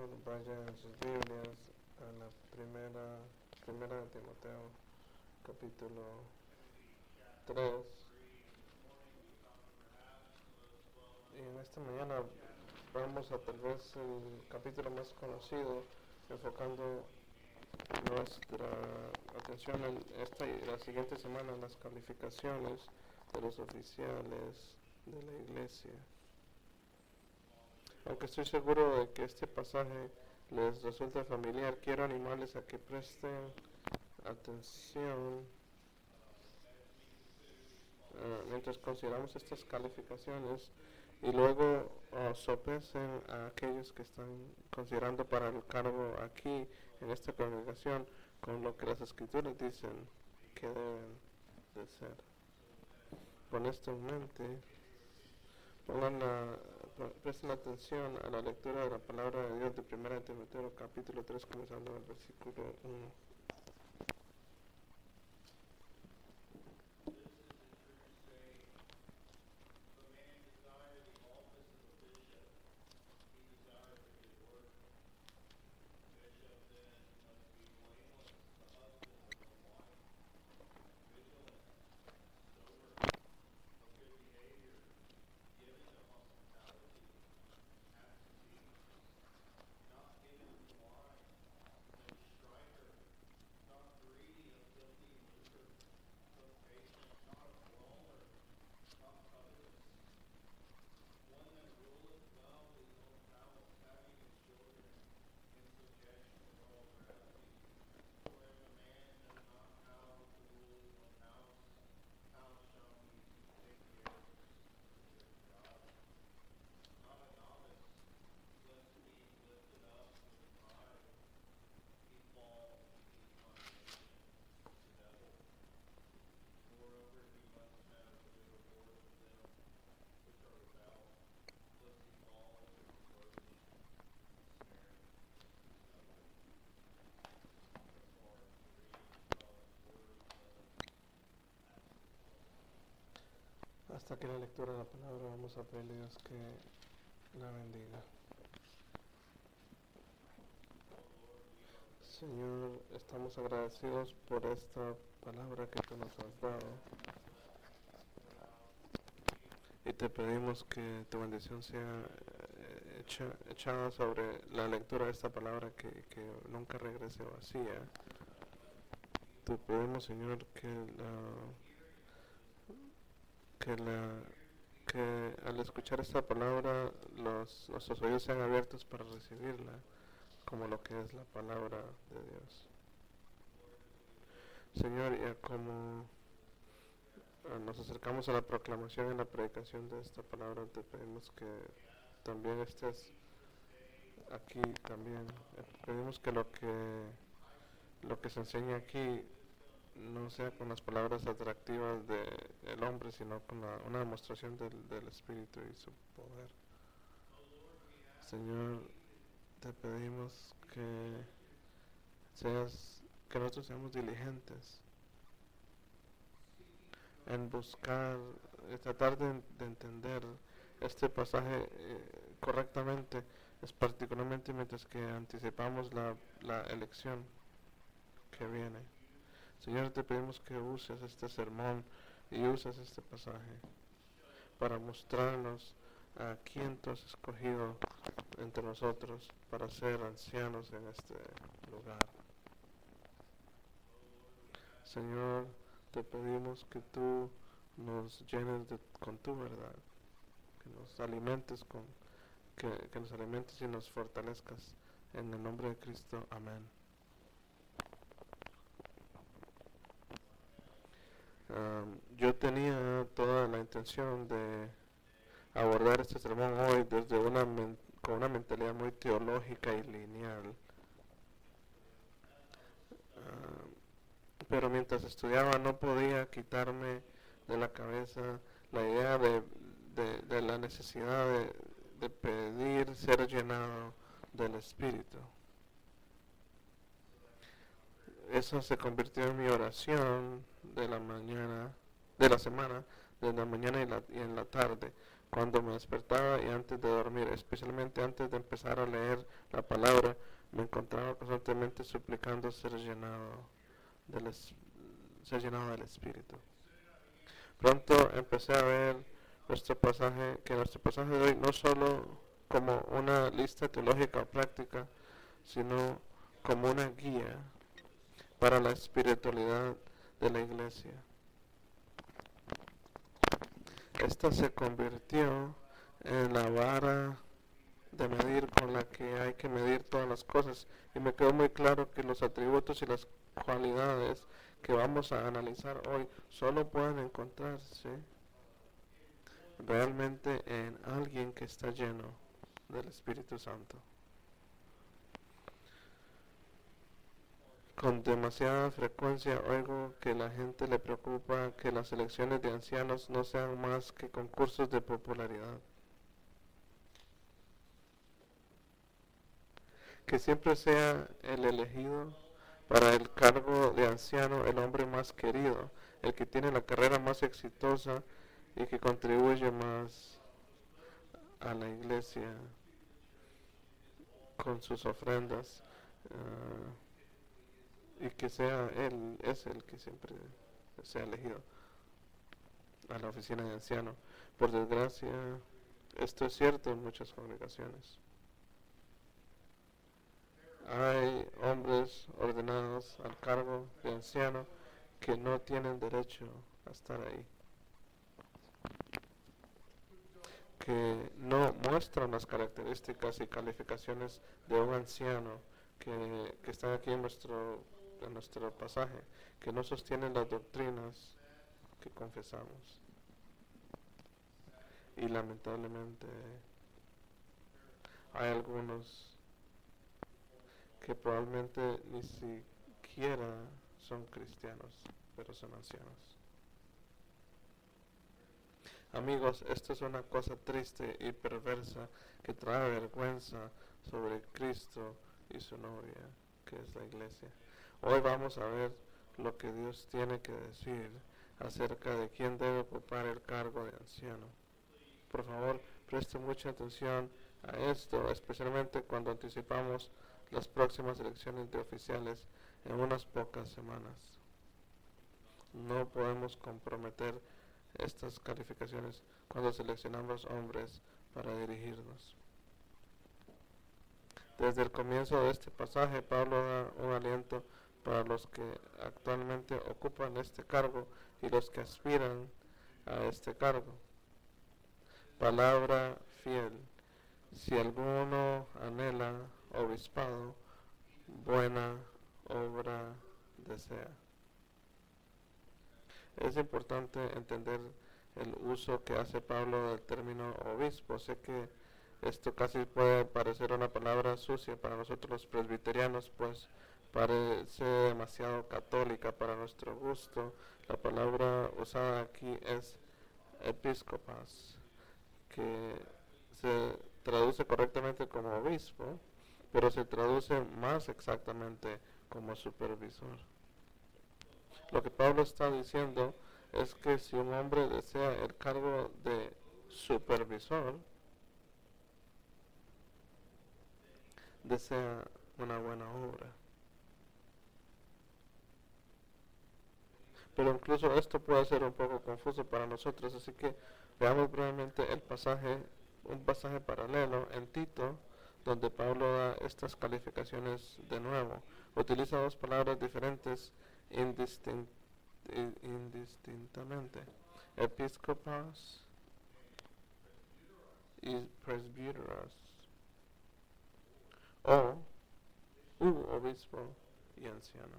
vaya en sus Biblias a la primera de Timoteo, capítulo 3. Y en esta mañana vamos a tal vez el capítulo más conocido, enfocando nuestra atención en esta y la siguiente semana en las calificaciones de los oficiales de la iglesia. Aunque estoy seguro de que este pasaje les resulta familiar, quiero animarles a que presten atención mientras consideramos estas calificaciones y luego sopesen a aquellos que están considerando para el cargo aquí en esta congregación con lo que las escrituras dicen que deben de ser. Con esto en mente, presten atención a la lectura de la palabra de Dios de 1 Timoteo capítulo 3, comenzando en el versículo 1. Hasta aquí la lectura de la palabra. Vamos a pedirle a Dios que la bendiga. Señor, estamos agradecidos por esta palabra que tú nos has dado y te pedimos que tu bendición sea echada sobre la lectura de esta palabra, que nunca regrese vacía. Te pedimos, Señor, que al escuchar esta palabra nuestros oídos sean abiertos para recibirla como lo que es la palabra de Dios. Señor, ya como nos acercamos a la proclamación y la predicación de esta palabra, te pedimos que también estés aquí también. Pedimos que lo que se enseña aquí no sea con las palabras atractivas del hombre, sino con una demostración del Espíritu y su poder. Señor, te pedimos que nosotros seamos diligentes en buscar, tratar de entender este pasaje correctamente, es particularmente mientras que anticipamos la elección que viene. Señor, te pedimos que uses este sermón y uses este pasaje para mostrarnos a quién tú has escogido entre nosotros para ser ancianos en este lugar. Señor, te pedimos que tú nos llenes con tu verdad, que nos alimentes que nos alimentes y nos fortalezcas en el nombre de Cristo. Amén. Yo tenía toda la intención de abordar este sermón hoy desde con una mentalidad muy teológica y lineal. Pero mientras estudiaba no podía quitarme de la cabeza la idea de la necesidad de pedir ser llenado del Espíritu. Eso se convirtió en mi oración de la semana, de la mañana y en la tarde. cuando me despertaba y antes de dormir, especialmente antes de empezar a leer la palabra, me encontraba constantemente suplicando del, ser llenado del Espíritu. Pronto empecé a ver nuestro pasaje de hoy no solo como una lista teológica o práctica, sino como una guía para la espiritualidad de la iglesia. Esta se convirtió en la vara de medir con la que hay que medir todas las cosas, y me quedó muy claro que los atributos y las cualidades que vamos a analizar hoy solo pueden encontrarse realmente en alguien que está lleno del Espíritu Santo. Con demasiada frecuencia oigo que la gente le preocupa que las elecciones de ancianos no sean más que concursos de popularidad. Que siempre sea el elegido para el cargo de anciano el hombre más querido, el que tiene la carrera más exitosa y que contribuye más a la iglesia con sus ofrendas, y que sea él, es el que siempre sea elegido a la oficina de anciano. Por desgracia, esto es cierto en muchas congregaciones. Hay hombres ordenados al cargo de anciano que no tienen derecho a estar ahí, que no muestran las características y calificaciones de un anciano que están aquí en nuestro pasaje, que no sostienen las doctrinas que confesamos. Y lamentablemente hay algunos que probablemente ni siquiera son cristianos, pero son ancianos. Amigos, esto es una cosa triste y perversa que trae vergüenza sobre Cristo y su novia, que es la iglesia. Hoy vamos a ver lo que Dios tiene que decir acerca de quién debe ocupar el cargo de anciano. Por favor, preste mucha atención a esto, especialmente cuando anticipamos las próximas elecciones de oficiales en unas pocas semanas. No podemos comprometer estas calificaciones cuando seleccionamos hombres para dirigirnos. Desde el comienzo de este pasaje, Pablo da un aliento para los que actualmente ocupan este cargo y los que aspiran a este cargo. Palabra fiel. Si alguno anhela obispado, buena obra desea. Es importante entender el uso que hace Pablo del término obispo. Sé que esto casi puede parecer una palabra sucia para nosotros los presbiterianos, pues parece demasiado católica para nuestro gusto. La palabra usada aquí es episcopas, que se traduce correctamente como obispo, pero se traduce más exactamente como supervisor. Lo que Pablo está diciendo es que si un hombre desea el cargo de supervisor, desea una buena obra. Pero incluso esto puede ser un poco confuso para nosotros, así que veamos brevemente un pasaje paralelo en Tito, donde Pablo da estas calificaciones de nuevo. Utiliza dos palabras diferentes indistintamente: episcopos y presbíteros, o obispo y anciano.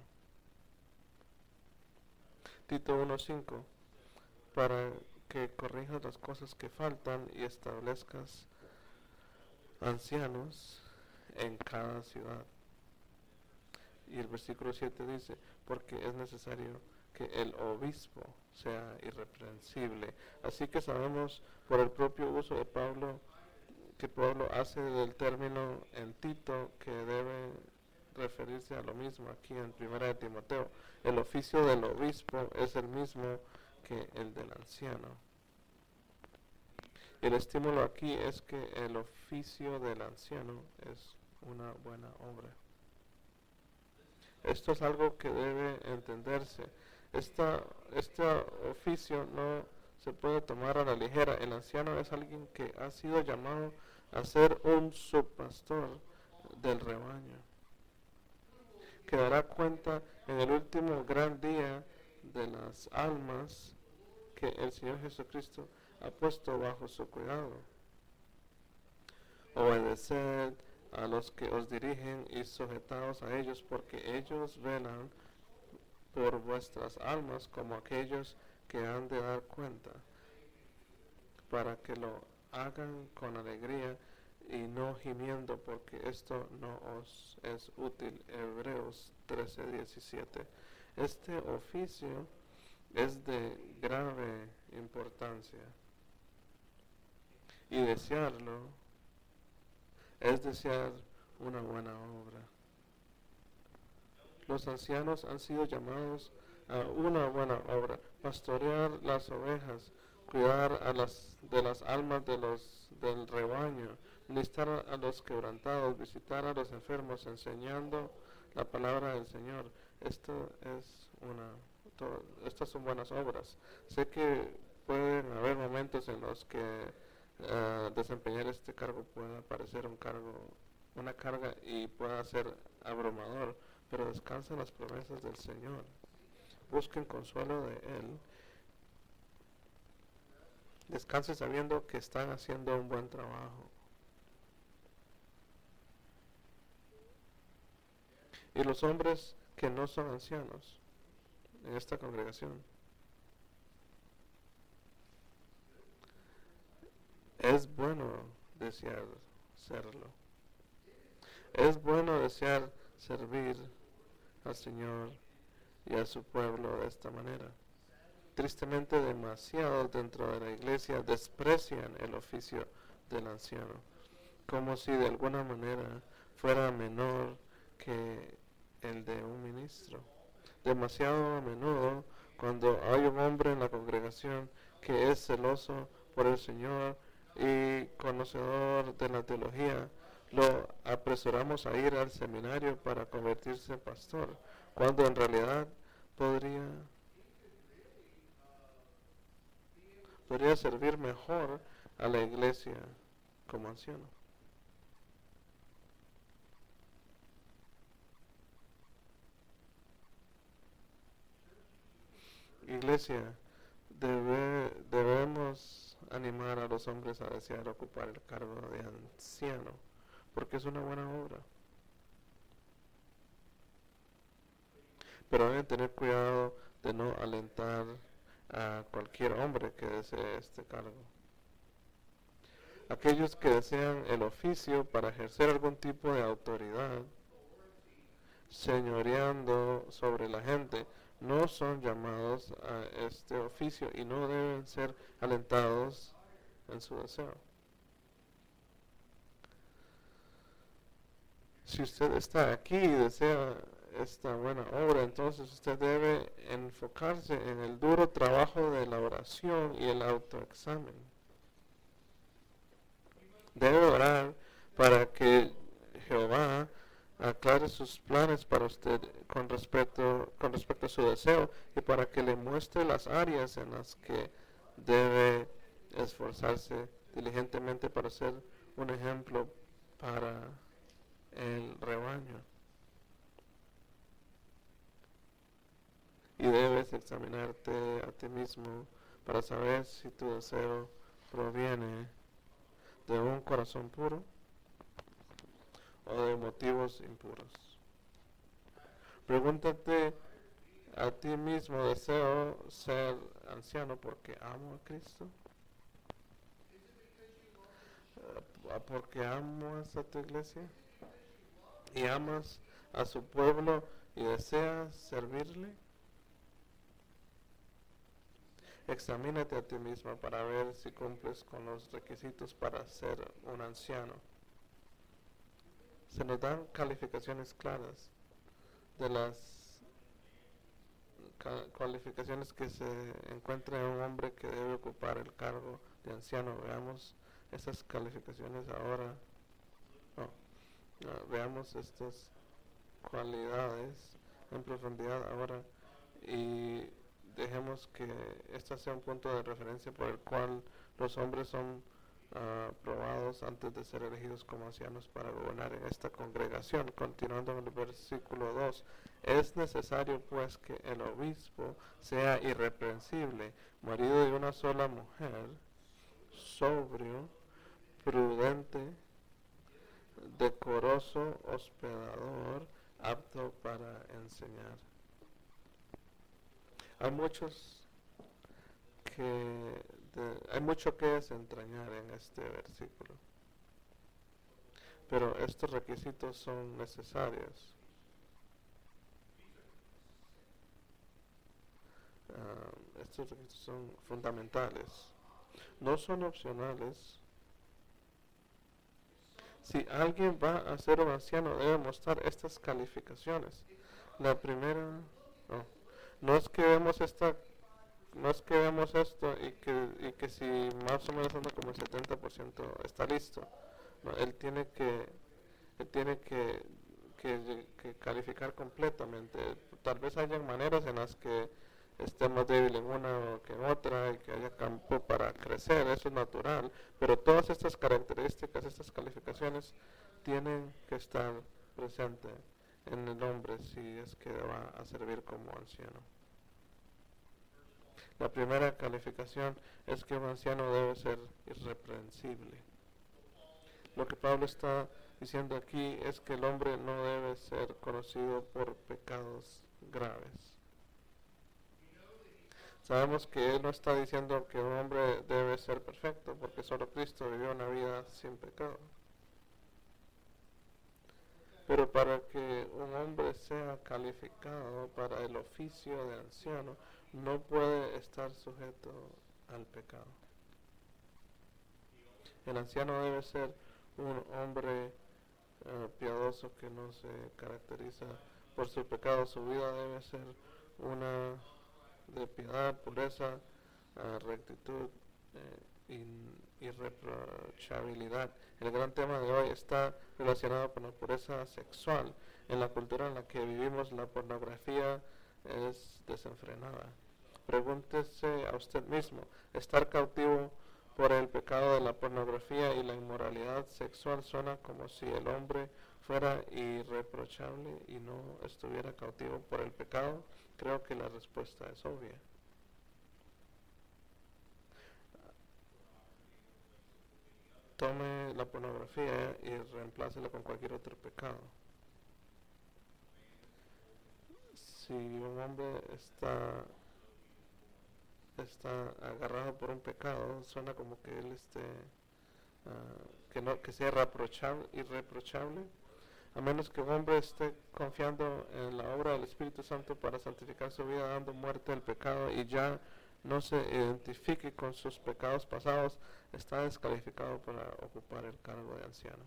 Tito 1:5: para que corrijas las cosas que faltan y establezcas ancianos en cada ciudad. Y el versículo 7 dice: porque es necesario que el obispo sea irreprensible. Así que sabemos por el propio uso de Pablo, que Pablo hace del término en Tito, que debe referirse a lo mismo aquí en 1 de Timoteo. El oficio del obispo es el mismo que el del anciano. El estímulo aquí es que el oficio del anciano es una buena obra. Esto es algo que debe entenderse. Este oficio no se puede tomar a la ligera. El anciano es alguien que ha sido llamado a ser un subpastor del rebaño, que dará cuenta en el último gran día de las almas que el Señor Jesucristo ha puesto bajo su cuidado. Obedeced a los que os dirigen y sujetaos a ellos, porque ellos velan por vuestras almas como aquellos que han de dar cuenta, para que lo hagan con alegría y no gimiendo, porque esto no os es útil. Hebreos 13:17. Este oficio es de grave importancia, y desearlo es desear una buena obra. Los ancianos han sido llamados a una buena obra: pastorear las ovejas, cuidar de las almas del rebaño, ministrar a los quebrantados, visitar a los enfermos, enseñando la palabra del Señor. Estas son buenas obras. Sé que pueden haber momentos en los que desempeñar este cargo pueda parecer una carga y pueda ser abrumador, pero descansen las promesas del Señor. Busquen consuelo de Él. Descansen sabiendo que están haciendo un buen trabajo. Y los hombres que no son ancianos en esta congregación, es bueno desear serlo. Es bueno desear servir al Señor y a su pueblo de esta manera. Tristemente, demasiados dentro de la iglesia desprecian el oficio del anciano, como si de alguna manera fuera menor que el de un ministro. Demasiado a menudo, cuando hay un hombre en la congregación que es celoso por el Señor y conocedor de la teología, lo apresuramos a ir al seminario para convertirse en pastor, cuando en realidad podría servir mejor a la iglesia como anciano. Iglesia, debemos animar a los hombres a desear ocupar el cargo de anciano, porque es una buena obra. Pero deben tener cuidado de no alentar a cualquier hombre que desee este cargo. Aquellos que desean el oficio para ejercer algún tipo de autoridad, señoreando sobre la gente, no son llamados a este oficio y no deben ser alentados en su deseo. Si usted está aquí y desea esta buena obra, entonces usted debe enfocarse en el duro trabajo de la oración y el autoexamen. Debe orar para que Jehová aclare sus planes para usted con respecto a su deseo, y para que le muestre las áreas en las que debe esforzarse diligentemente para ser un ejemplo para el rebaño. Y debes examinarte a ti mismo para saber si tu deseo proviene de un corazón puro o de motivos impuros. Pregúntate a ti mismo: ¿deseo ser anciano porque amo a Cristo? ¿Porque amas a tu iglesia? ¿Y amas a su pueblo y deseas servirle? Examínate a ti mismo para ver si cumples con los requisitos para ser un anciano. Se nos dan calificaciones claras de las cualificaciones que se encuentra en un hombre que debe ocupar el cargo de anciano. Veamos estas calificaciones ahora. Veamos estas cualidades en profundidad ahora y dejemos que este sea un punto de referencia por el cual los hombres son probados antes de ser elegidos como ancianos para gobernar en esta congregación. Continuando en el versículo 2, es necesario pues que el obispo sea irreprensible, marido de una sola mujer, sobrio, prudente, decoroso, hospedador, apto para enseñar. Hay mucho que desentrañar en este versículo, pero estos requisitos son necesarios. Estos requisitos son fundamentales, no son opcionales. Si alguien va a ser un anciano, debe mostrar estas calificaciones. La primera, no es que vemos esto y que si más o menos anda como el 70% está listo. No, él tiene que calificar completamente. Tal vez hayan maneras en las que esté más débil en una que en otra y que haya campo para crecer, eso es natural, pero todas estas características, estas calificaciones tienen que estar presentes en el hombre si es que va a servir como anciano. La primera calificación es que un anciano debe ser irreprensible. Lo que Pablo está diciendo aquí es que el hombre no debe ser conocido por pecados graves. Sabemos que él no está diciendo que un hombre debe ser perfecto, porque solo Cristo vivió una vida sin pecado. Pero para que un hombre sea calificado para el oficio de anciano, no puede estar sujeto al pecado. El anciano debe ser un hombre piadoso que no se caracteriza por su pecado. Su vida debe ser una de piedad, pureza, rectitud, irreprochabilidad. El gran tema de hoy está relacionado con la pureza sexual. En la cultura en la que vivimos, la pornografía es desenfrenada. Pregúntese a usted mismo, ¿estar cautivo por el pecado de la pornografía y la inmoralidad sexual suena como si el hombre fuera irreprochable y no estuviera cautivo por el pecado? Creo que la respuesta es obvia. Tome la pornografía y reemplácela con cualquier otro pecado. Si un hombre está agarrado por un pecado, suena como que él que sea irreprochable, a menos que un hombre esté confiando en la obra del Espíritu Santo para santificar su vida, dando muerte al pecado y ya no se identifique con sus pecados pasados, está descalificado para ocupar el cargo de anciano.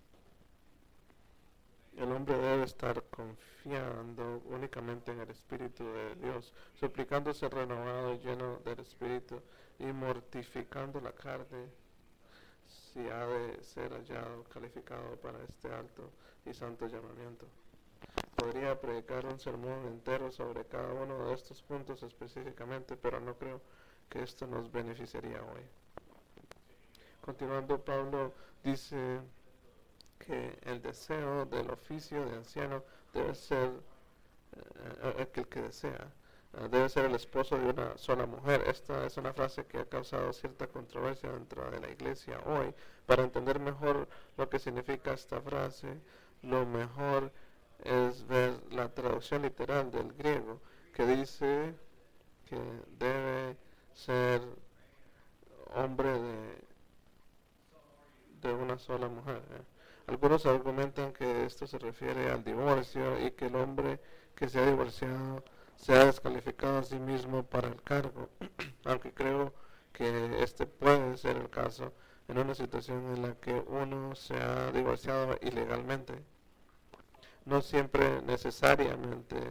El hombre debe estar confiando únicamente en el Espíritu de Dios, suplicando ser renovado y lleno del Espíritu y mortificando la carne si ha de ser hallado calificado para este alto y santo llamamiento. Podría predicar un sermón entero sobre cada uno de estos puntos específicamente, pero no creo que esto nos beneficiaría hoy. Continuando, Pablo dice que el deseo del oficio de anciano debe ser el que desea. Debe ser el esposo de una sola mujer. Esta es una frase que ha causado cierta controversia dentro de la iglesia hoy. Para entender mejor lo que significa esta frase, lo mejor es ver la traducción literal del griego, que dice que debe ser hombre de una sola mujer. Algunos argumentan que esto se refiere al divorcio y que el hombre que se ha divorciado se ha descalificado a sí mismo para el cargo, aunque creo que este puede ser el caso en una situación en la que uno se ha divorciado ilegalmente. No siempre necesariamente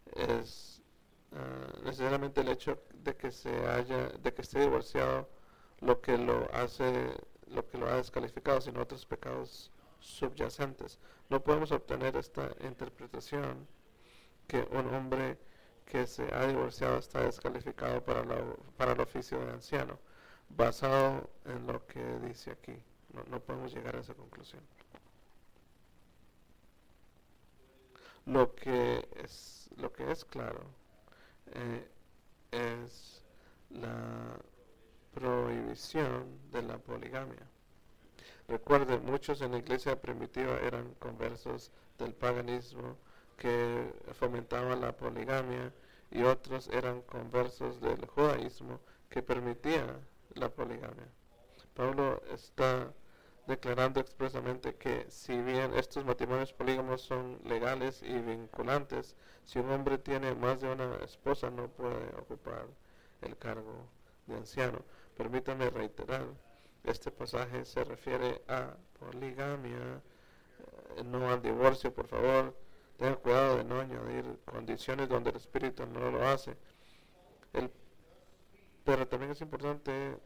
el hecho de que esté divorciado lo que lo ha descalificado, sino otros pecados subyacentes. No podemos obtener esta interpretación que un hombre que se ha divorciado está descalificado para el oficio de anciano, basado en lo que dice aquí. No podemos llegar a esa conclusión. Lo que es claro eh, es la prohibición de la poligamia. Recuerden, muchos en la iglesia primitiva eran conversos del paganismo que fomentaban la poligamia y otros eran conversos del judaísmo que permitía la poligamia. Pablo está declarando expresamente que si bien estos matrimonios polígamos son legales y vinculantes, si un hombre tiene más de una esposa no puede ocupar el cargo de anciano. Permítame reiterar, este pasaje se refiere a poligamia, no al divorcio, por favor. Tenga cuidado de no añadir condiciones donde el Espíritu no lo hace. El, pero también es importante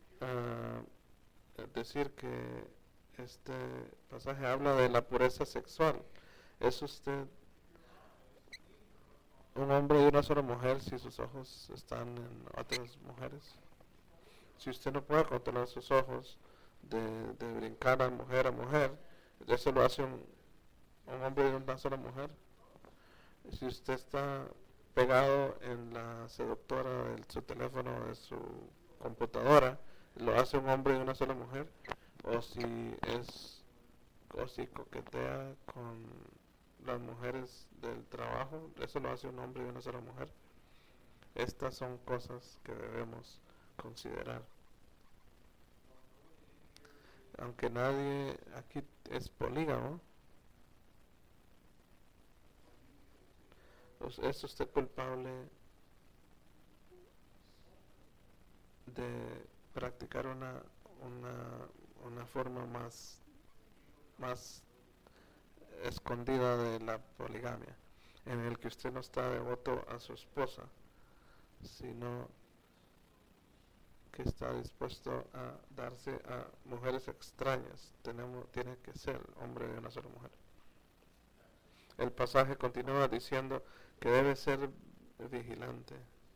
decir que este pasaje habla de la pureza sexual. ¿Es usted un hombre y una sola mujer si sus ojos están en otras mujeres? Si usted no puede controlar sus ojos de brincar a mujer, eso lo hace un hombre y una sola mujer. Si usted está pegado en la seductora de su teléfono, de su computadora, lo hace un hombre y una sola mujer. O si coquetea con las mujeres del trabajo, eso lo hace un hombre y una sola mujer. Estas son cosas que debemos considerar. Aunque nadie aquí es polígamo, ¿es usted culpable de practicar una forma más escondida de la poligamia, en el que usted no está devoto a su esposa, sino que está dispuesto a darse a mujeres extrañas? Tiene que ser hombre de una sola mujer. El pasaje continúa diciendo que debe ser vigilante.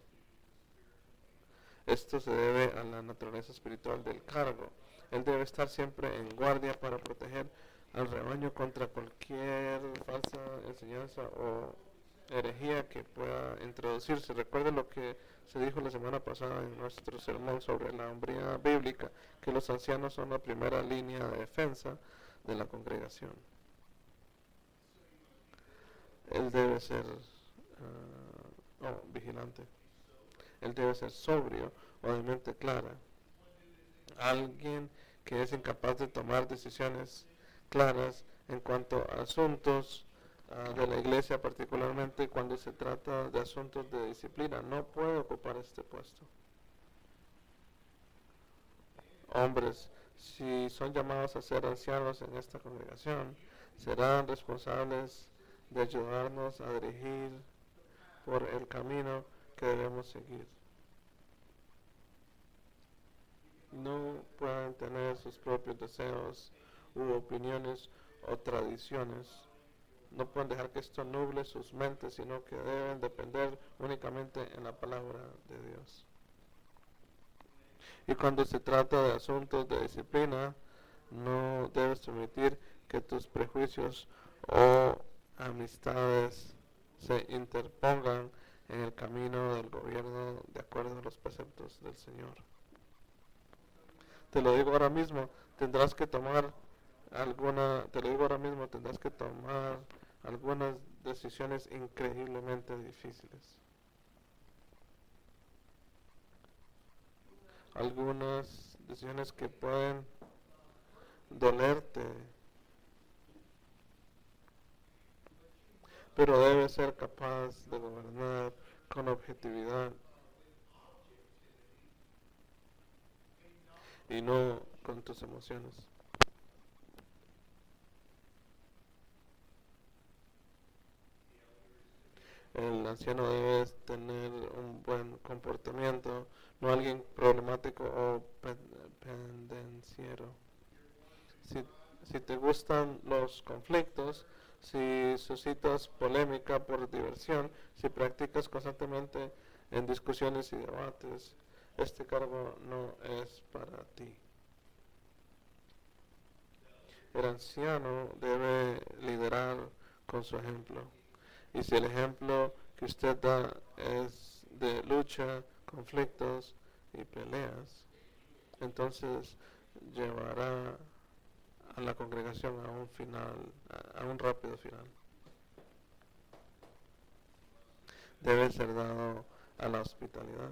Esto se debe a la naturaleza espiritual del cargo. Él debe estar siempre en guardia para proteger al rebaño contra cualquier falsa enseñanza o herejía que pueda introducirse. Recuerde lo que se dijo la semana pasada en nuestro sermón sobre la hombría bíblica, que los ancianos son la primera línea de defensa de la congregación. Él debe ser vigilante. Él debe ser sobrio o de mente clara. Alguien que es incapaz de tomar decisiones claras en cuanto a asuntos de la iglesia, particularmente cuando se trata de asuntos de disciplina, no puede ocupar este puesto. Hombres, si son llamados a ser ancianos en esta congregación, serán responsables de ayudarnos a dirigir por el camino que debemos seguir. No pueden tener sus propios deseos u opiniones o tradiciones. No pueden dejar que esto nuble sus mentes, sino que deben depender únicamente en la palabra de Dios. Y cuando se trata de asuntos de disciplina, no debes permitir que tus prejuicios o amistades se interpongan en el camino del gobierno de acuerdo a los preceptos del Señor. Te lo digo ahora mismo, tendrás que tomar algunas decisiones increíblemente difíciles. Algunas decisiones que pueden dolerte, pero debes ser capaz de gobernar con objetividad y no con tus emociones. El anciano debe tener un buen comportamiento, no alguien problemático o pendenciero. Si, si te gustan los conflictos, si suscitas polémica por diversión, si practicas constantemente en discusiones y debates, este cargo no es para ti. El anciano debe liderar con su ejemplo. Y si el ejemplo que usted da es de lucha, conflictos y peleas, entonces llevará a la congregación a un final, a un rápido final. Debe ser dado a la hospitalidad.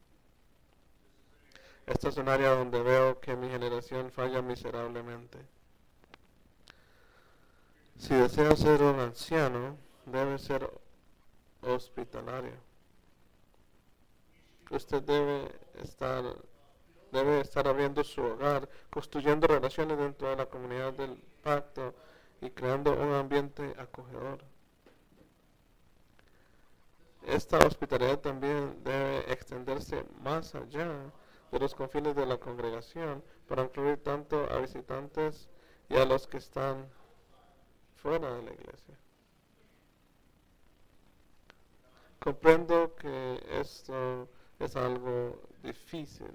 Esta es un área donde veo que mi generación falla miserablemente. Si desea ser un anciano, debe ser hospitalario. Usted debe estar abriendo su hogar, construyendo relaciones dentro de la comunidad del pacto y creando un ambiente acogedor. Esta hospitalidad también debe extenderse más allá de los confines de la congregación para incluir tanto a visitantes y a los que están fuera de la iglesia. Comprendo que esto es algo difícil,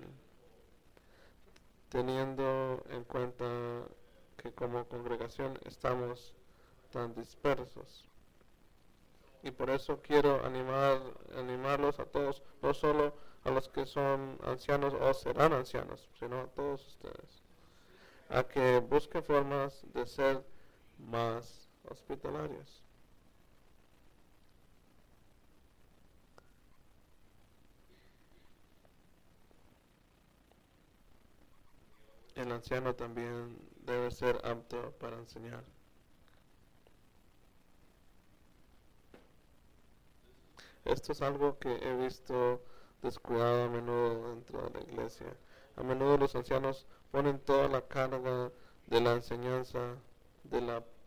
teniendo en cuenta que como congregación estamos tan dispersos. Y por eso quiero animarlos a todos, no solo a los que son ancianos o serán ancianos, sino a todos ustedes, a que busquen formas de ser más hospitalarios. El anciano también debe ser apto para enseñar. Esto es algo que he visto descuidado a menudo dentro de la iglesia. A menudo los ancianos ponen toda la carga de la enseñanza de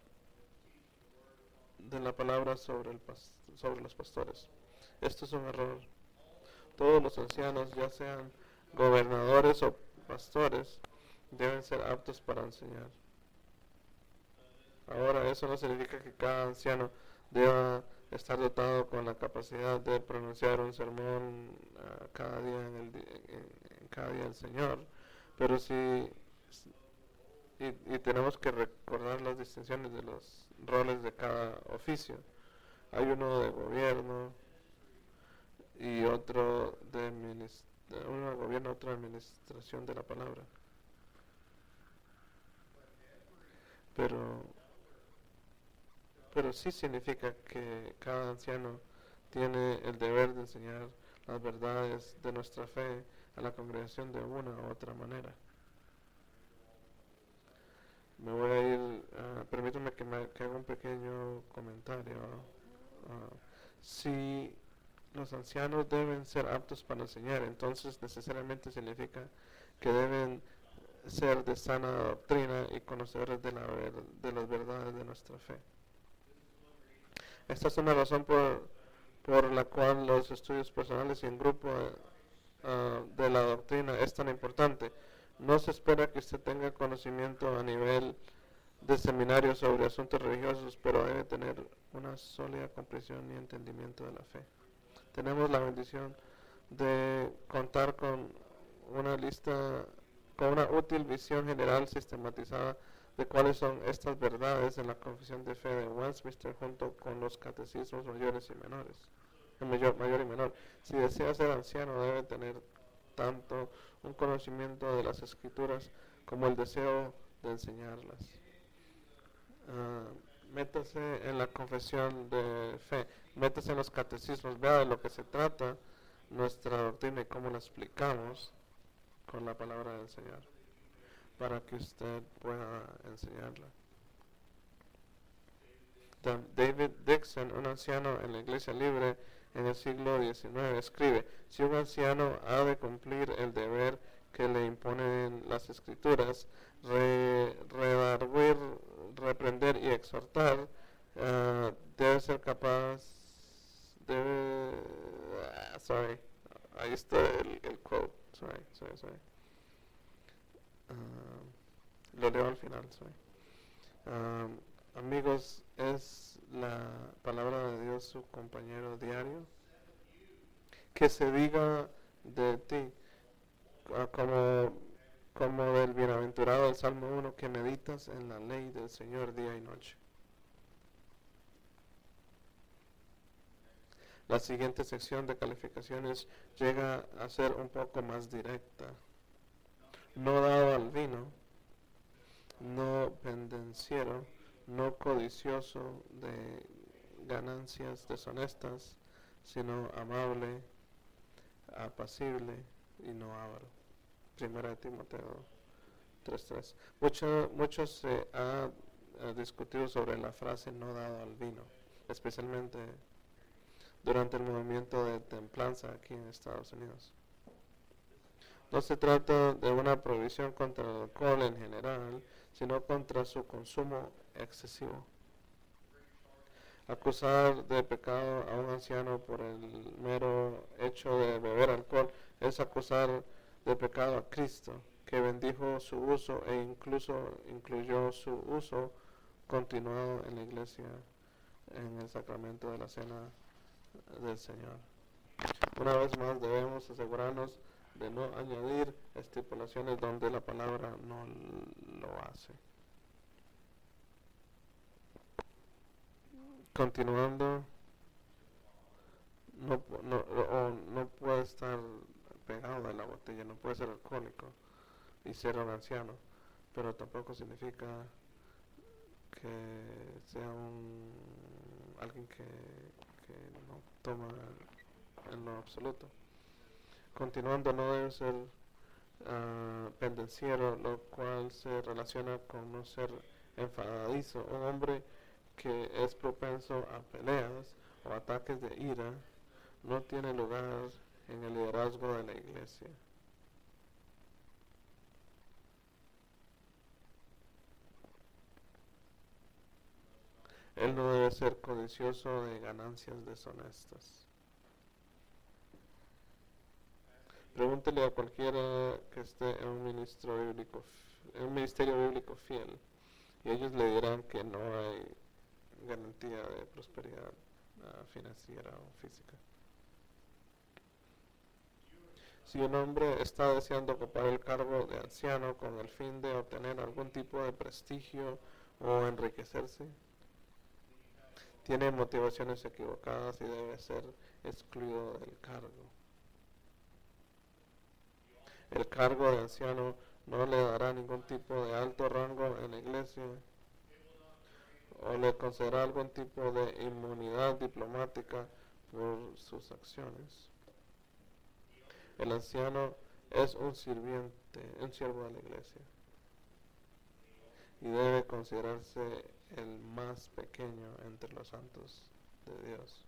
la palabra sobre los pastores. Esto es un error. Todos los ancianos, ya sean gobernadores o pastores, deben ser aptos para enseñar. Ahora, eso no significa que cada anciano deba estar dotado con la capacidad de pronunciar un sermón cada día en cada día del Señor, pero sí, y tenemos que recordar las distinciones de los roles de cada oficio. Hay uno de gobierno y otro otro de administración de la palabra. Pero sí significa que cada anciano tiene el deber de enseñar las verdades de nuestra fe a la congregación de una u otra manera. Me voy a ir, permítame que haga un pequeño comentario. Si los ancianos deben ser aptos para enseñar, entonces necesariamente significa que deben ser de sana doctrina y conocedores de las verdades de nuestra fe. Esta es una razón por la cual los estudios personales y en grupo de la doctrina es tan importante. No se espera que usted tenga conocimiento a nivel de seminario sobre asuntos religiosos, pero debe tener una sólida comprensión y entendimiento de la fe. Tenemos la bendición de contar con una útil visión general sistematizada de cuáles son estas verdades en la Confesión de Fe de Westminster junto con los catecismos mayores y menores, mayor y menor. Si desea ser anciano debe tener tanto un conocimiento de las escrituras como el deseo de enseñarlas. Métase en la confesión de fe, métase en los catecismos, vea de lo que se trata nuestra doctrina y cómo la explicamos con la palabra del Señor, para que usted pueda enseñarla. David Dixon, un anciano en la Iglesia Libre en el siglo XIX, escribe: si un anciano ha de cumplir el deber que le imponen las Escrituras, redarguir, reprender y exhortar, debe ser capaz debe, sorry, ahí está el quote, sorry. Lo leo al final, sorry. Amigos, ¿es la palabra de Dios su compañero diario? Que se diga de ti, como del bienaventurado del Salmo 1, que meditas en la ley del Señor día y noche. La siguiente sección de calificaciones llega a ser un poco más directa. No dado al vino, no pendenciero, no codicioso de ganancias deshonestas, sino amable, apacible y no avaro. Primera de Timoteo 3:3. Mucho se ha discutido sobre la frase no dado al vino, especialmente durante el movimiento de templanza aquí en Estados Unidos. No se trata de una prohibición contra el alcohol en general, sino contra su consumo excesivo. Acusar de pecado a un anciano por el mero hecho de beber alcohol es acusar de pecado a Cristo, que bendijo su uso e incluso incluyó su uso continuado en la iglesia en el sacramento de la cena del Señor. Una vez más debemos asegurarnos de no añadir estipulaciones donde la palabra no lo hace. Continuando, no puede estar pegado a la botella, no puede ser alcohólico y ser un anciano, pero tampoco significa que sea alguien que no toma en lo absoluto. Continuando, no debe ser pendenciero, lo cual se relaciona con no ser enfadadizo. Un hombre que es propenso a peleas o ataques de ira no tiene lugar en el liderazgo de la iglesia. Él no debe ser codicioso de ganancias deshonestas. Pregúntele a cualquiera que esté en un ministerio bíblico fiel y ellos le dirán que no hay garantía de prosperidad financiera o física. Si un hombre está deseando ocupar el cargo de anciano con el fin de obtener algún tipo de prestigio o enriquecerse, tiene motivaciones equivocadas y debe ser excluido del cargo. El cargo de anciano no le dará ningún tipo de alto rango en la iglesia o le concederá algún tipo de inmunidad diplomática por sus acciones. El anciano es un siervo de la iglesia y debe considerarse el más pequeño entre los santos de Dios.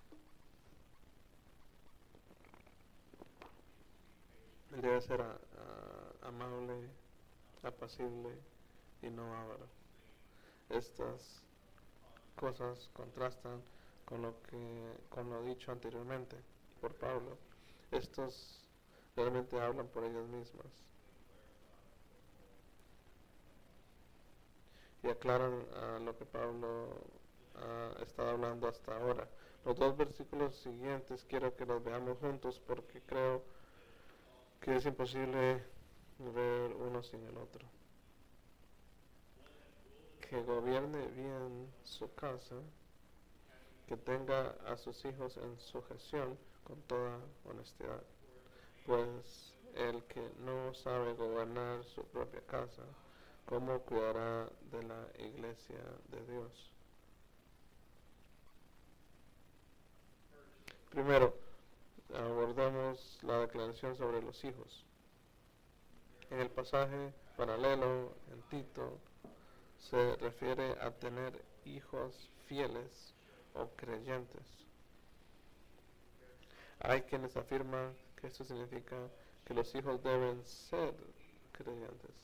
Él debe ser amable, apacible y no avaro. Estas cosas contrastan con lo dicho anteriormente por Pablo. Estos realmente hablan por ellas mismas y aclaran lo que Pablo ha estado hablando hasta ahora. Los dos versículos siguientes quiero que los veamos juntos porque creo que es imposible ver uno sin el otro. Que gobierne bien su casa, que tenga a sus hijos en sujeción con toda honestidad, pues el que no sabe gobernar su propia casa, ¿cómo cuidará de la iglesia de Dios? Primero, abordamos la declaración sobre los hijos. En el pasaje paralelo en Tito se refiere a tener hijos fieles o creyentes. Hay quienes afirman que esto significa que los hijos deben ser creyentes.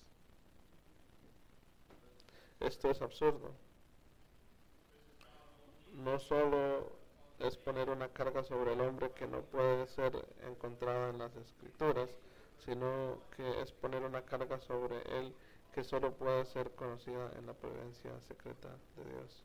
Esto es absurdo. No solo es poner una carga sobre el hombre que no puede ser encontrada en las escrituras, sino que es poner una carga sobre él que solo puede ser conocida en la providencia secreta de Dios.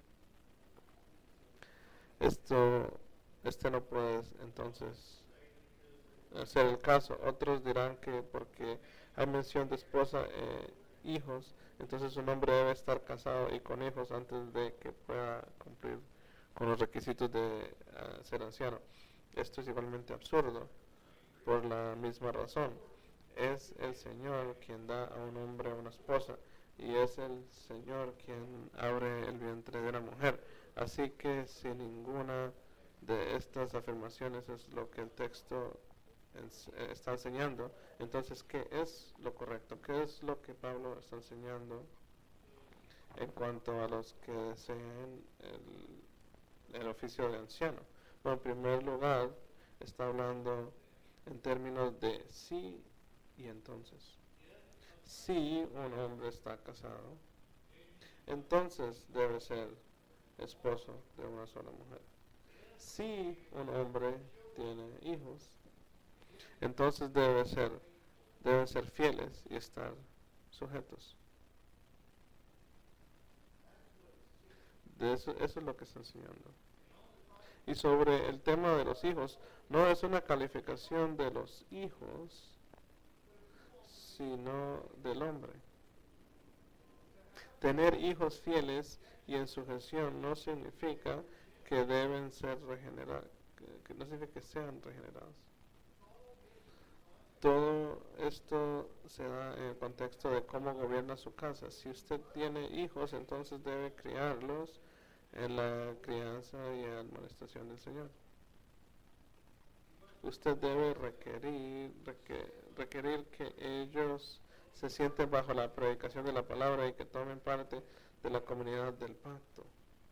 Este no puede entonces ser el caso. Otros dirán que porque hay mención de esposa, hijos, entonces un hombre debe estar casado y con hijos antes de que pueda cumplir con los requisitos de ser anciano. Esto es igualmente absurdo por la misma razón. Es el Señor quien da a un hombre una esposa y es el Señor quien abre el vientre de una mujer. Así que si ninguna de estas afirmaciones es lo que el texto está enseñando, entonces ¿qué es lo correcto? ¿Qué es lo que Pablo está enseñando en cuanto a los que deseen el oficio de anciano? Bueno, en primer lugar está hablando en términos de sí y entonces. Si un hombre está casado, entonces debe ser esposo de una sola mujer. Si un hombre tiene hijos, entonces deben ser fieles y estar sujetos. Eso es lo que está enseñando. Y sobre el tema de los hijos, no es una calificación de los hijos, sino del hombre. Tener hijos fieles y en sujeción no significa que deben ser regenerados, que no significa que sean regenerados. Todo esto se da en el contexto de cómo gobierna su casa. Si usted tiene hijos, entonces debe criarlos en la crianza y administración del Señor. Usted debe requerir que ellos se sienten bajo la predicación de la palabra y que tomen parte de la comunidad del pacto.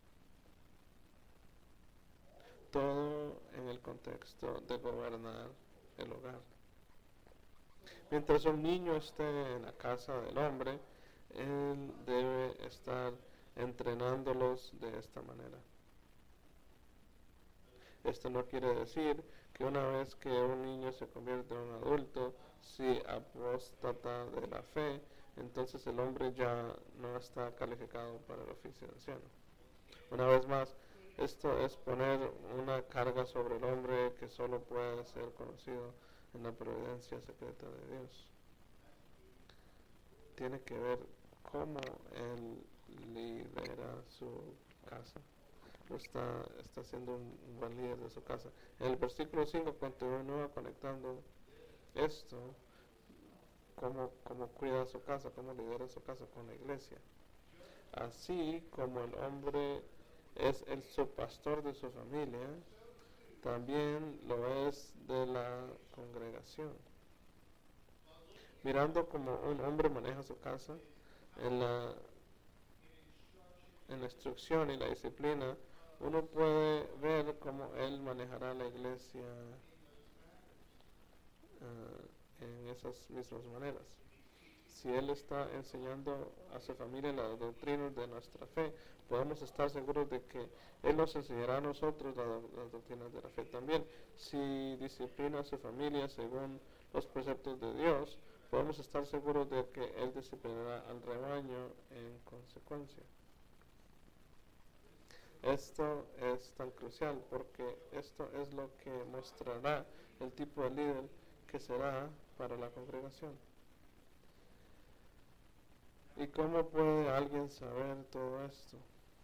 Todo en el contexto de gobernar el hogar. Mientras un niño esté en la casa del hombre, él debe estar entrenándolos de esta manera. Esto no quiere decir que una vez que un niño se convierte en un adulto, si apóstata de la fe, entonces el hombre ya no está calificado para el oficio de anciano. Una vez más, esto es poner una carga sobre el hombre que solo puede ser conocido en la providencia secreta de Dios. Tiene que ver cómo él lidera su casa. Está siendo un buen líder de su casa. En el versículo 5 continúa conectando esto, cómo cuida su casa, cómo lidera su casa con la iglesia. Así como el hombre es el subpastor de su familia, también lo es de la congregación. Mirando cómo un hombre maneja su casa, en la instrucción y la disciplina, uno puede ver cómo él manejará la iglesia en esas mismas maneras. Si él está enseñando a su familia las doctrinas de nuestra fe, podemos estar seguros de que él nos enseñará a nosotros las doctrinas de la fe también. Si disciplina a su familia según los preceptos de Dios, podemos estar seguros de que él disciplinará al rebaño en consecuencia. Esto es tan crucial porque esto es lo que mostrará el tipo de líder que será para la congregación. ¿Y cómo puede alguien saber todo esto?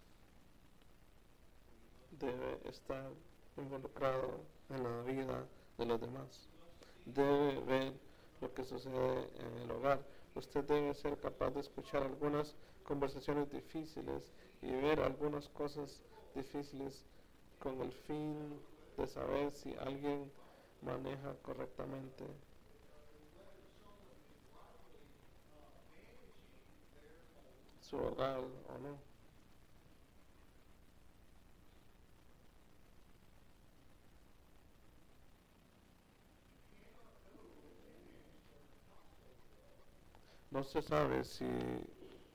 Debe estar involucrado en la vida de los demás. Debe ver lo que sucede en el hogar. Usted debe ser capaz de escuchar algunas conversaciones difíciles y ver algunas cosas difíciles con el fin de saber si alguien maneja correctamente su hogar o no. No se sabe si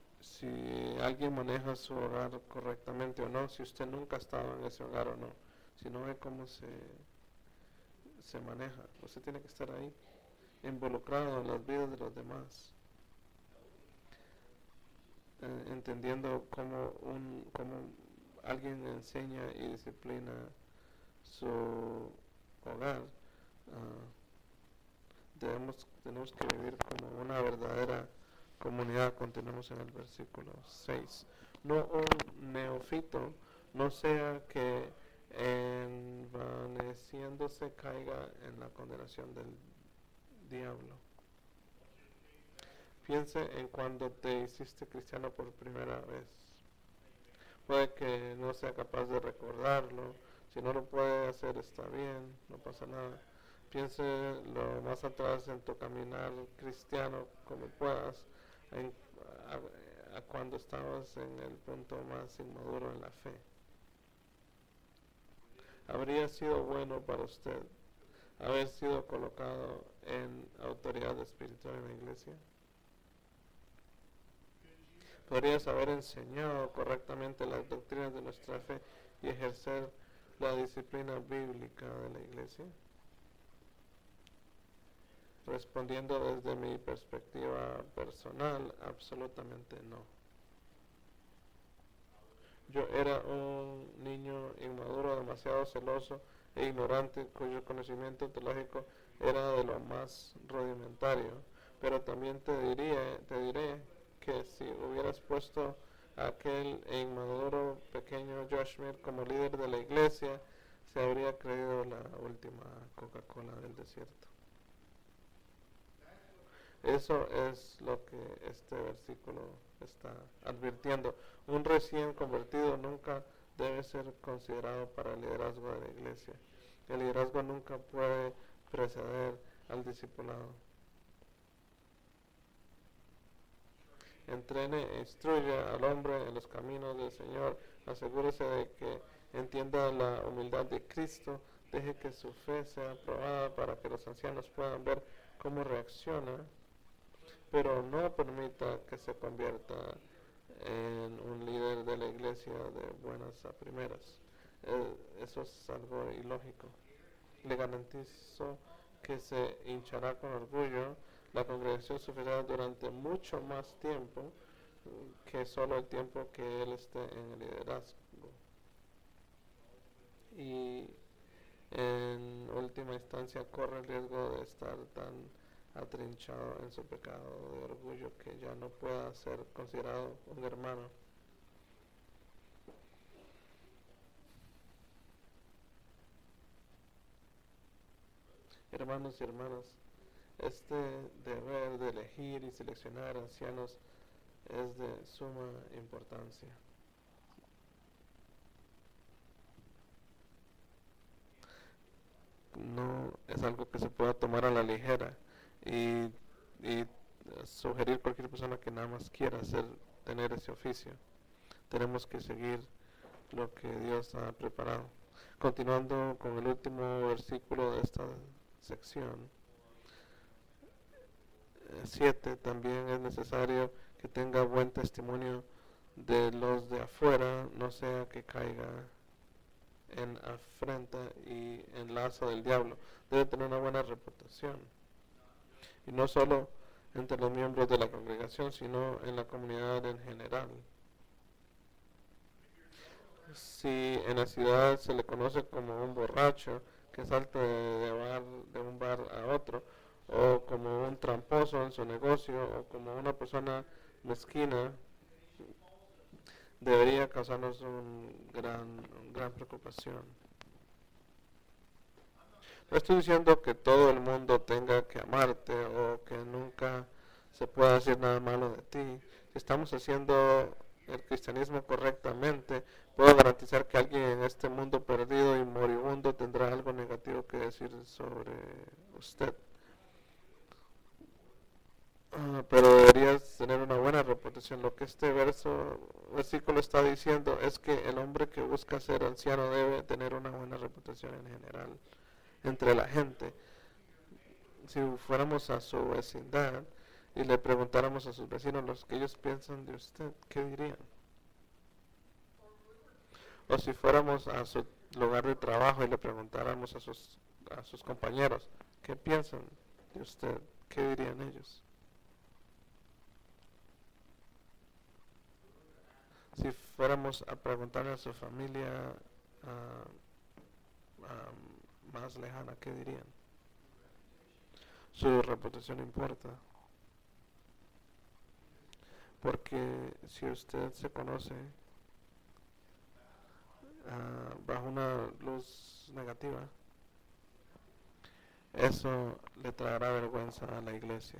alguien maneja su hogar correctamente o no, si usted nunca ha estado en ese hogar o no. si no ve cómo se maneja. Usted tiene que estar ahí, involucrado en las vidas de los demás, entendiendo cómo alguien enseña y disciplina su hogar. Tenemos que vivir como una verdadera comunidad. Continuamos en el versículo 6. No un neófito, no sea que envaneciéndose caiga en la condenación del diablo. Piense en cuando te hiciste cristiano por primera vez. Puede que no sea capaz de recordarlo. Si no lo puede hacer, está bien, no pasa nada. Piense lo más atrás en tu caminar cristiano como puedas, a cuando estabas en el punto más inmaduro en la fe. ¿Habría sido bueno para usted haber sido colocado en autoridad espiritual en la iglesia? ¿Podrías haber enseñado correctamente las doctrinas de nuestra fe y ejercer la disciplina bíblica de la iglesia? Respondiendo desde mi perspectiva personal, absolutamente no. Yo era un niño inmaduro, demasiado celoso e ignorante, cuyo conocimiento teológico era de lo más rudimentario. Pero también te diré que si hubieras puesto a aquel inmaduro pequeño Josh Smith como líder de la iglesia, se habría creído la última Coca-Cola del desierto. Eso es lo que este versículo está advirtiendo. Un recién convertido nunca debe ser considerado para el liderazgo de la iglesia. El liderazgo nunca puede preceder al discipulado. Entrene e instruya al hombre en los caminos del Señor. Asegúrese de que entienda la humildad de Cristo. Deje que su fe sea probada para que los ancianos puedan ver cómo reacciona. Pero no permita que se convierta en un líder de la iglesia de buenas a primeras. Eso es algo ilógico. Le garantizo que se hinchará con orgullo. La congregación sufrirá durante mucho más tiempo que solo el tiempo que él esté en el liderazgo. Y en última instancia corre el riesgo de estar tan atrinchado en su pecado de orgullo que ya no pueda ser considerado un hermano. Hermanos y hermanas, este deber de elegir y seleccionar ancianos es de suma importancia. No es algo que se pueda tomar a la ligera y sugerir cualquier persona que nada más quiera tener ese oficio. Tenemos que seguir lo que Dios ha preparado. Continuando con el último versículo de esta sección, 7, también es necesario que tenga buen testimonio de los de afuera, no sea que caiga en afrenta y en lazo del diablo. Debe tener una buena reputación, y no solo entre los miembros de la congregación, sino en la comunidad en general. Si en la ciudad se le conoce como un borracho que salta de un bar a otro, o como un tramposo en su negocio, o como una persona mezquina, debería causarnos gran preocupación. No estoy diciendo que todo el mundo tenga que amarte o que nunca se pueda decir nada malo de ti. Si estamos haciendo el cristianismo correctamente, puedo garantizar que alguien en este mundo perdido y moribundo tendrá algo negativo que decir sobre usted. Pero deberías tener una buena reputación. Lo que este versículo está diciendo es que el hombre que busca ser anciano debe tener una buena reputación en general entre la gente. Si fuéramos a su vecindad y le preguntáramos a sus vecinos lo que ellos piensan de usted, ¿qué dirían? O si fuéramos a su lugar de trabajo y le preguntáramos a sus compañeros, ¿qué piensan de usted? ¿Qué dirían ellos? Si fuéramos a preguntarle a su familia más lejana, ¿qué dirían? Su reputación importa. Porque si usted se conoce bajo una luz negativa, eso le traerá vergüenza a la iglesia.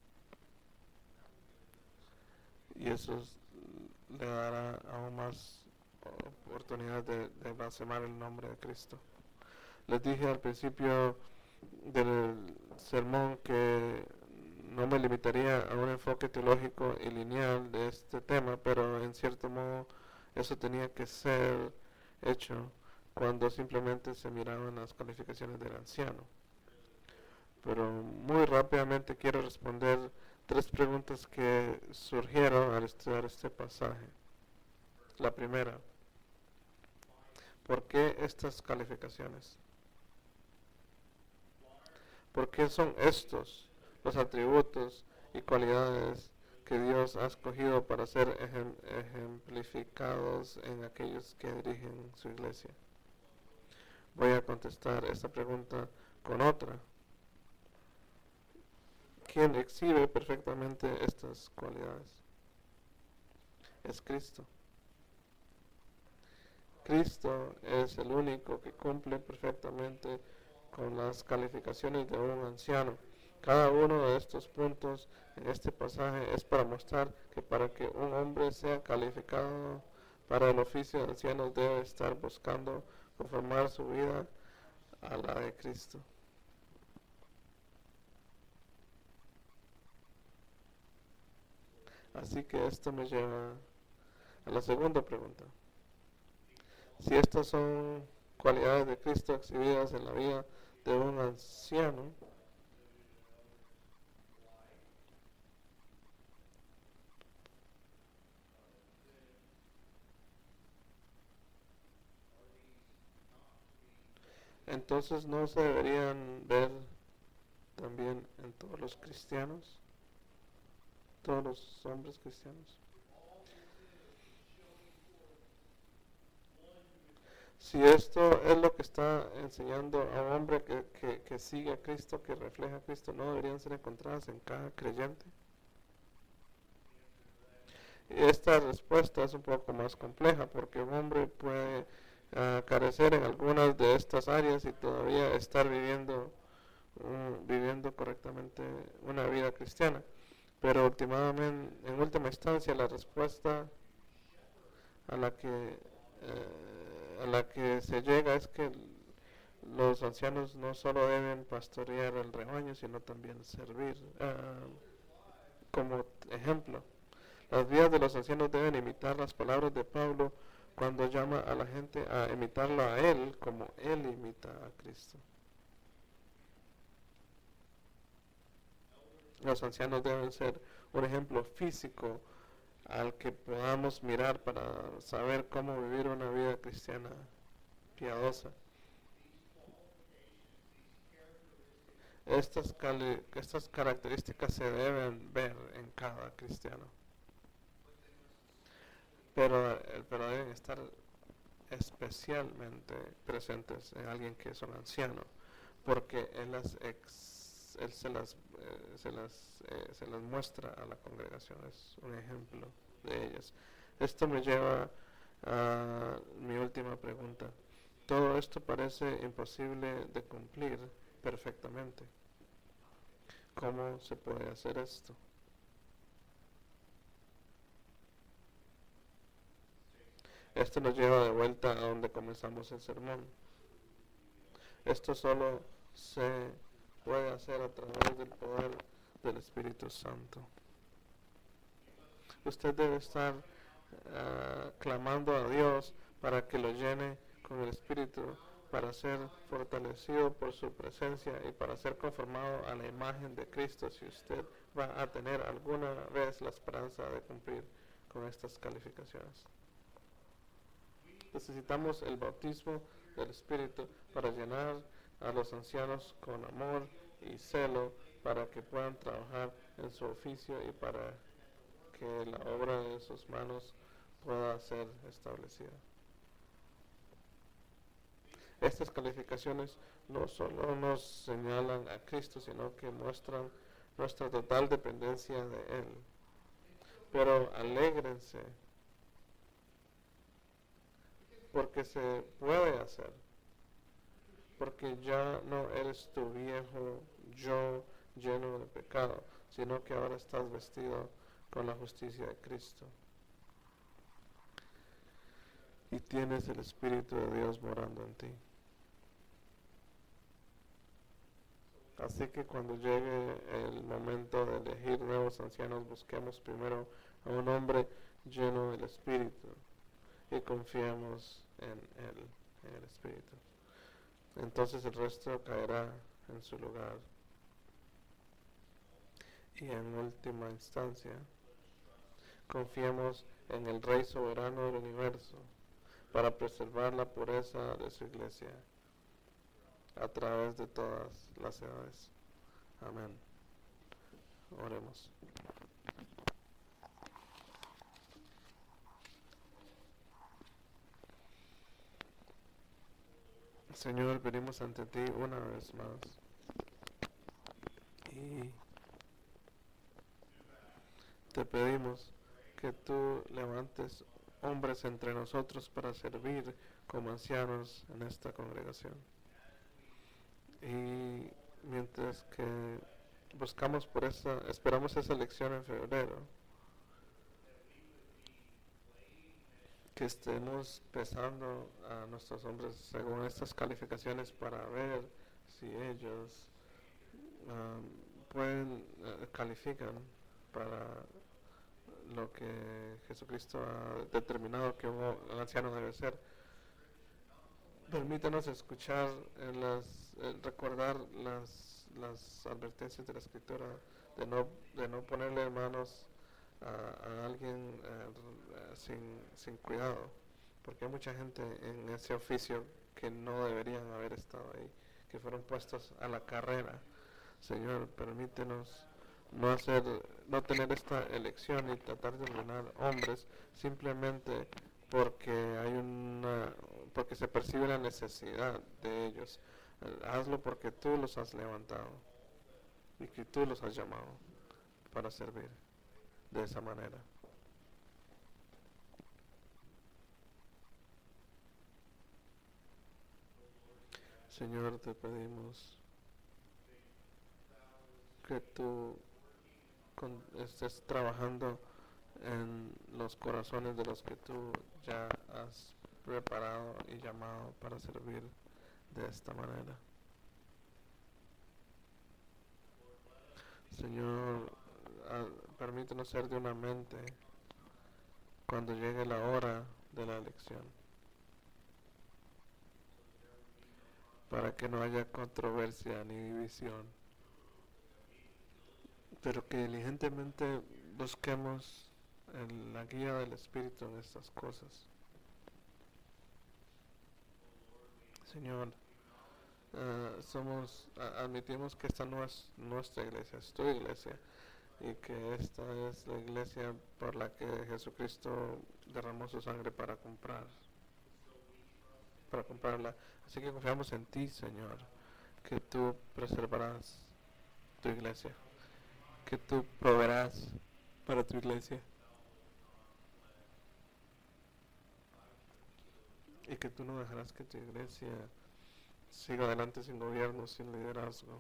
Y eso le dará aún más oportunidad de blasfemar el nombre de Cristo. Les dije al principio del sermón que no me limitaría a un enfoque teológico y lineal de este tema, pero en cierto modo eso tenía que ser hecho cuando simplemente se miraban las calificaciones del anciano. Pero muy rápidamente quiero responder 3 preguntas que surgieron al estudiar este pasaje. La primera, ¿por qué estas calificaciones? ¿Por qué son estos los atributos y cualidades que Dios ha escogido para ser ejemplificados en aquellos que dirigen su iglesia? Voy a contestar esta pregunta con otra. ¿Quién exhibe perfectamente estas cualidades? Es Cristo. Cristo es el único que cumple perfectamente con las calificaciones de un anciano. Cada uno de estos puntos en este pasaje es para mostrar que para que un hombre sea calificado para el oficio de anciano debe estar buscando conformar su vida a la de Cristo. Así que esto me lleva a la segunda pregunta. Si estas son cualidades de Cristo exhibidas en la vida de un anciano, entonces no se deberían ver también en todos los cristianos, todos los hombres cristianos. Si esto es lo que está enseñando a un hombre que sigue a Cristo, que refleja a Cristo, ¿no deberían ser encontradas en cada creyente? Y esta respuesta es un poco más compleja porque un hombre puede carecer en algunas de estas áreas y todavía estar viviendo correctamente una vida cristiana. Pero en última instancia la respuesta a la que se llega es que los ancianos no solo deben pastorear el rebaño, sino también servir como ejemplo. Las vidas de los ancianos deben imitar las palabras de Pablo cuando llama a la gente a imitarlo a él como él imita a Cristo. Los ancianos deben ser un ejemplo físico al que podamos mirar para saber cómo vivir una vida cristiana piadosa. Estas características se deben ver en cada cristiano, pero deben estar especialmente presentes en alguien que es un anciano, porque él se las muestra a la congregación, es un ejemplo de ellas. Esto me lleva a mi última pregunta. Todo esto parece imposible de cumplir perfectamente. ¿Cómo se puede hacer esto? Esto nos lleva de vuelta a donde comenzamos el sermón. Esto solo se puede hacer a través del poder del Espíritu Santo. Usted debe estar clamando a Dios para que lo llene con el Espíritu, para ser fortalecido por su presencia y para ser conformado a la imagen de Cristo, si usted va a tener alguna vez la esperanza de cumplir con estas calificaciones. Necesitamos el bautismo del Espíritu para llenar a los ancianos con amor y celo para que puedan trabajar en su oficio y para que la obra de sus manos pueda ser establecida. Estas calificaciones no solo nos señalan a Cristo, sino que muestran nuestra total dependencia de Él. Pero alégrense, porque se puede hacer, porque ya no eres tu viejo yo lleno de pecado, sino que ahora estás vestido con la justicia de Cristo. Y tienes el Espíritu de Dios morando en ti. Así que cuando llegue el momento de elegir nuevos ancianos, busquemos primero a un hombre lleno del Espíritu y confiemos en el Espíritu. Entonces el resto caerá en su lugar. Y en última instancia, confiemos en el Rey soberano del universo para preservar la pureza de su iglesia a través de todas las edades. Amén. Oremos. Señor, venimos ante ti una vez más y te pedimos que tú levantes hombres entre nosotros para servir como ancianos en esta congregación. Y mientras que esperamos esa elección en febrero, que estemos pesando a nuestros hombres según estas calificaciones para ver si ellos califican para lo que Jesucristo ha determinado que un anciano debe ser. Permítanos escuchar, recordar las advertencias de la Escritura de no ponerle manos a alguien sin cuidado, porque hay mucha gente en ese oficio que no deberían haber estado ahí, que fueron puestos a la carrera. Señor, permítenos no tener esta elección y tratar de ordenar hombres simplemente porque se percibe la necesidad de ellos. Hazlo porque tú los has levantado y que tú los has llamado para servir de esa manera. Señor, te pedimos que tú estés trabajando en los corazones de los que tú ya has preparado y llamado para servir de esta manera. Señor, permítenos ser de una mente cuando llegue la hora de la elección, para que no haya controversia ni división, pero que diligentemente busquemos la guía del Espíritu en estas cosas. Señor, admitimos que esta no es nuestra iglesia, es tu iglesia, y que esta es la iglesia por la que Jesucristo derramó su sangre para comprarla. Así que confiamos en ti, Señor, que tú preservarás tu iglesia, que tú proveerás para tu iglesia, y que tú no dejarás que tu iglesia siga adelante sin gobierno, sin liderazgo.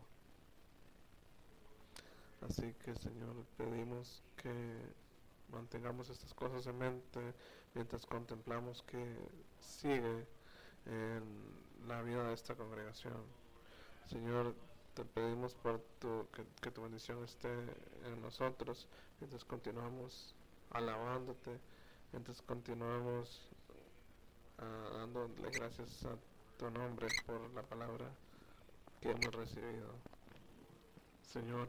Así que, Señor, pedimos que mantengamos estas cosas en mente mientras contemplamos que sigue en la vida de esta congregación. Señor, te pedimos que tu bendición esté en nosotros mientras continuamos alabándote, mientras continuamos dándole gracias a tu nombre por la palabra que hemos recibido. Señor,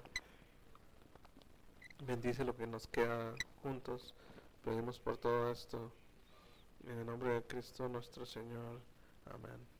bendice lo que nos queda juntos. Pedimos por todo esto en el nombre de Cristo nuestro Señor. Amén.